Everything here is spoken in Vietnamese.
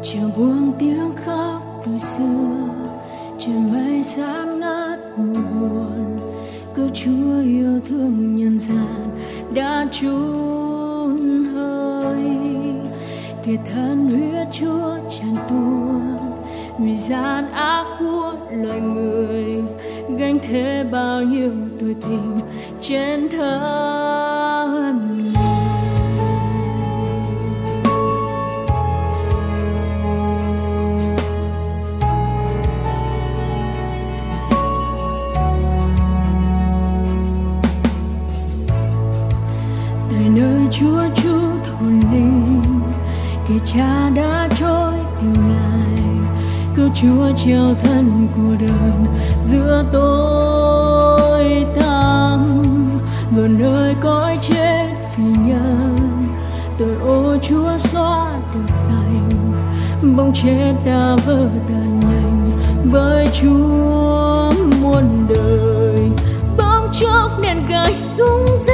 Chiều buông tiếng khóc đôi xưa, trời mây xám ngát mùa buồn. Cứu Chúa yêu thương nhân gian đã chôn hơi, kẻ thân huyết Chúa tràn tuôn vì gian ác của loài người, gánh thế bao nhiêu tuổi tình trên thân người. Tại nơi Chúa chút hồn linh, kẻ cha đã trôi từ Ngài, cứu Chúa treo thân của đời giữa tối tăm, vào nơi cõi chết vì nhân. Tội ô Chúa xóa được sạch, bóng chết đã vỡ tan nhanh bởi Chúa muôn đời. Bỗng chốc nền gạch xuống dễ